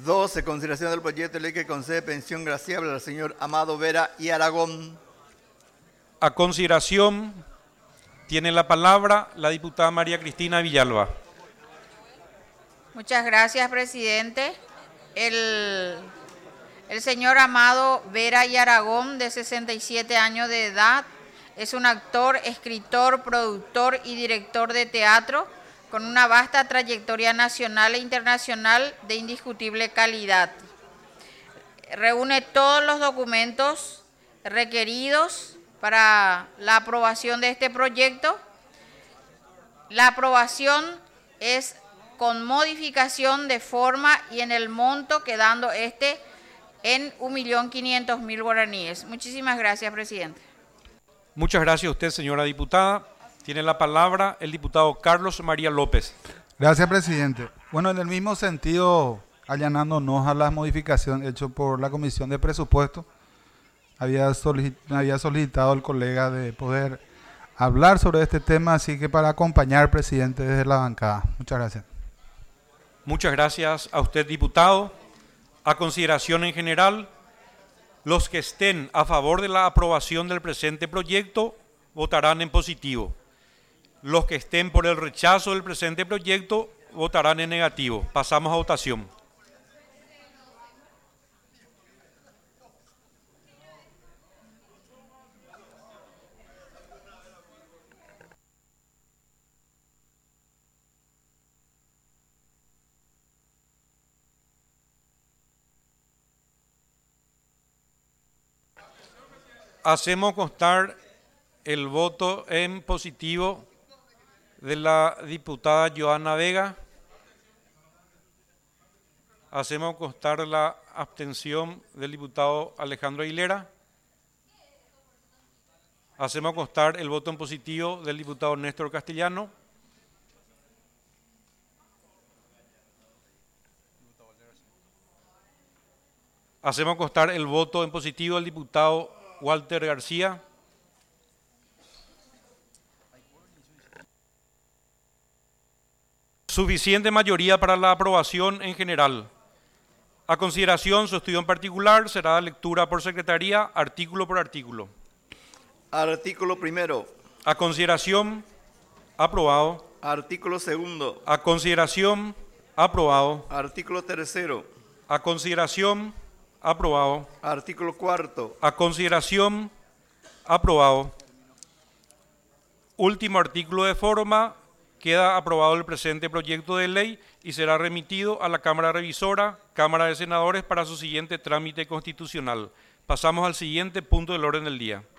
12. Consideración del proyecto de ley que concede pensión graciable al señor Amado Vera y Aragón. A consideración, tiene la palabra la diputada María Cristina Villalba. Muchas gracias, presidente. El señor Amado Vera y Aragón, de 67 años de edad, es un actor, escritor, productor y director de teatro con una vasta trayectoria nacional e internacional de indiscutible calidad. Reúne todos los documentos requeridos para la aprobación de este proyecto. La aprobación es con modificación de forma y en el monto, quedando en 1.500.000 guaraníes. Muchísimas gracias, presidente. Muchas gracias a usted, señora diputada. Tiene la palabra el diputado Carlos María López. Gracias, presidente. Bueno, en el mismo sentido, allanándonos a las modificaciones hechas por la Comisión de Presupuestos, me había solicitado el colega de poder hablar sobre este tema, así que para acompañar al presidente desde la bancada. Muchas gracias. Muchas gracias a usted, diputado. A consideración en general, los que estén a favor de la aprobación del presente proyecto votarán en positivo. Los que estén por el rechazo del presente proyecto votarán en negativo. Pasamos a votación. Hacemos constar el voto en positivo de la diputada Joana Vega. Hacemos constar la abstención del diputado Alejandro Aguilera. Hacemos constar el voto en positivo del diputado Néstor Castellano. Hacemos constar el voto en positivo del diputado Walter García. Suficiente mayoría para la aprobación en general. A consideración, su estudio en particular será de lectura por secretaría, artículo por artículo. Artículo primero. A consideración, aprobado. Artículo segundo. A consideración, aprobado. Artículo tercero. A consideración, aprobado. Artículo cuarto. A consideración, aprobado. Último artículo de forma. Queda aprobado el presente proyecto de ley y será remitido a la Cámara Revisora, Cámara de Senadores, para su siguiente trámite constitucional. Pasamos al siguiente punto del orden del día.